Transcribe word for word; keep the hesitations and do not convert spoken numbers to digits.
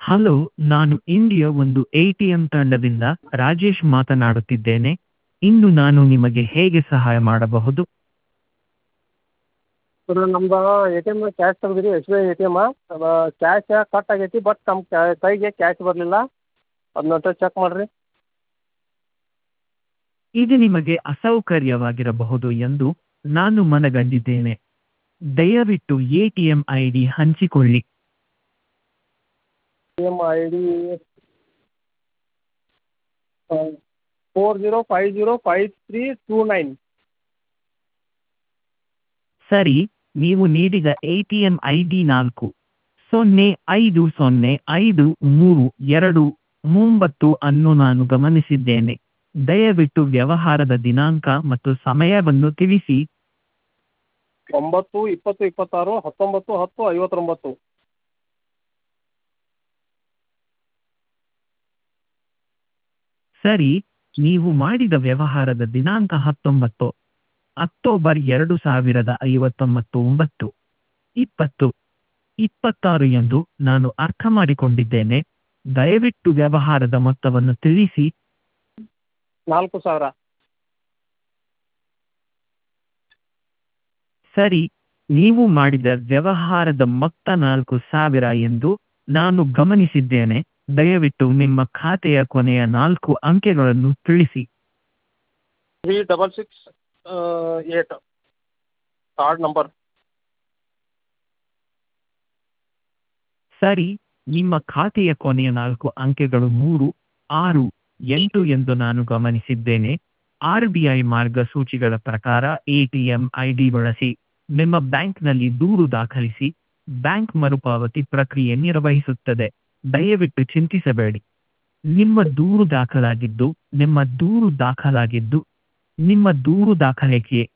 Hello, ನಾನು India ಒಂದು ATM ತಂಡದಿಂದ ರಾಜೇಶ್ ಮಾತನಾಡುತ್ತಿದ್ದೇನೆ. ಇಂದು ನಾನು ನಿಮಗೆ ಹೇಗೆ ಸಹಾಯ ಮಾಡಬಹುದು? ಸರ್ ನಮ್ದು ಎ ಟಿ ಎಮ್ನಾಗ ಕ್ಯಾಶ್ ತೆಗ್ದಿರಿ S B I A T ಎಮ್ಮ ಅದು ಕ್ಯಾಶ ಕಟ್ ಆಗೈತಿ ಬಟ್ ನಮ್ಮ ಕೈಗೆ ಕ್ಯಾಶ್ ಬರಲಿಲ್ಲ. ಅದನ್ನೊಂದು ಚೆಕ್ ಮಾಡಿರಿ. ಇದು ನಿಮಗೆ ಅಸೌಕರ್ಯವಾಗಿರಬಹುದು ಎಂದು ನಾನು ಮನಗಂಡಿದ್ದೇನೆ. ದಯವಿಟ್ಟು ಎಟಿಎಂ ಐ ಡಿ ಹಂಚಿಕೊಳ್ಳಿ. A T M I D four zero five zero five three two nine. ಸರಿ, ನೀವು ನೀಡಿದ ಎಟಿಎಂ ಐ ಡಿ ನಾಲ್ಕು ಸೊನ್ನೆ ಐದು ಸೊನ್ನೆ ಐದು ಮೂರು ಎರಡು ಒಂಬತ್ತು ಅನ್ನು ನಾನು ಗಮನಿಸಿದ್ದೇನೆ. ದಯವಿಟ್ಟು ವ್ಯವಹಾರದ ದಿನಾಂಕ ಮತ್ತು ಸಮಯವನ್ನು ತಿಳಿಸಿ. ಒಂಬತ್ತು ಇಪ್ಪತ್ತು ಇಪ್ಪತ್ತಾರು ಹತ್ತೊಂಬತ್ತು ಹತ್ತು ಐವತ್ತೊಂಬತ್ತು. ಸರಿ, ನೀವು ಮಾಡಿದ ವ್ಯವಹಾರದ ದಿನಾಂಕ ಹತ್ತೊಂಬತ್ತು ಅಕ್ಟೋಬರ್ ಎರಡು ಸಾವಿರದ ಐವತ್ತೊಂಬತ್ತು ಒಂಬತ್ತು ಇಪ್ಪತ್ತು ಇಪ್ಪತ್ತಾರು ಎಂದು ನಾನು ಅರ್ಥ ಮಾಡಿಕೊಂಡಿದ್ದೇನೆ. ದಯವಿಟ್ಟು ವ್ಯವಹಾರದ ಮೊತ್ತವನ್ನು ತಿಳಿಸಿ. ನಾಲ್ಕು ಸಾವಿರ. ಸರಿ, ನೀವು ಮಾಡಿದ ವ್ಯವಹಾರದ ಮೊತ್ತ ನಾಲ್ಕು ಸಾವಿರ ಎಂದು ನಾನು ಗಮನಿಸಿದ್ದೇನೆ. ದಯವಿಟ್ಟು ನಿಮ್ಮ ಖಾತೆಯ ಕೊನೆಯ ನಾಲ್ಕು ಅಂಕೆಗಳನ್ನು ತಿಳಿಸಿ. Three double six eight card number. ಸರಿ, ನಿಮ್ಮ ಖಾತೆಯ ಕೊನೆಯ ನಾಲ್ಕು ಅಂಕೆಗಳು ಮೂರು ಆರು ಎಂಟು ಎಂದು ನಾನು ಗಮನಿಸಿದ್ದೇನೆ. ಆರ್ ಬಿ ಐ ಮಾರ್ಗಸೂಚಿಗಳ ಪ್ರಕಾರ A T M I D ಬಳಸಿ ನಿಮ್ಮ ಬ್ಯಾಂಕ್ನಲ್ಲಿ ದೂರು ದಾಖಲಿಸಿ. ಬ್ಯಾಂಕ್ ಮರುಪಾವತಿ ಪ್ರಕ್ರಿಯೆ ನಿರ್ವಹಿಸುತ್ತದೆ. ದಯವಿಟ್ಟು ಚಿಂತಿಸಬೇಡಿ. ನಿಮ್ಮ ದೂರು ದಾಖಲಾಗಿದ್ದು ನಿಮ್ಮ ದೂರು ದಾಖಲಾಗಿದ್ದು ನಿಮ್ಮ ದೂರು ದಾಖಲಿಕೆ